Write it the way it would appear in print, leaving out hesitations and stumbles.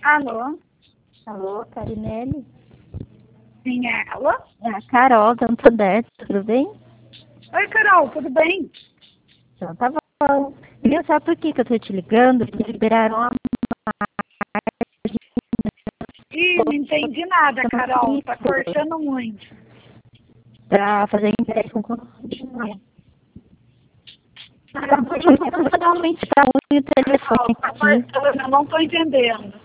Alô? Alô, Carinelli? Sim, é ela? É a Carol, da Antodete, tudo bem? Oi, Carol, tudo bem? Então tá bom. Viu, sabe por que eu tô te ligando? Eles liberaram a Ih, não entendi nada, Carol. Tá cortando muito. pra fazer empréstimo com continuar. Realmente tá ruim o telefone Tá aqui. cortando, eu não tô entendendo.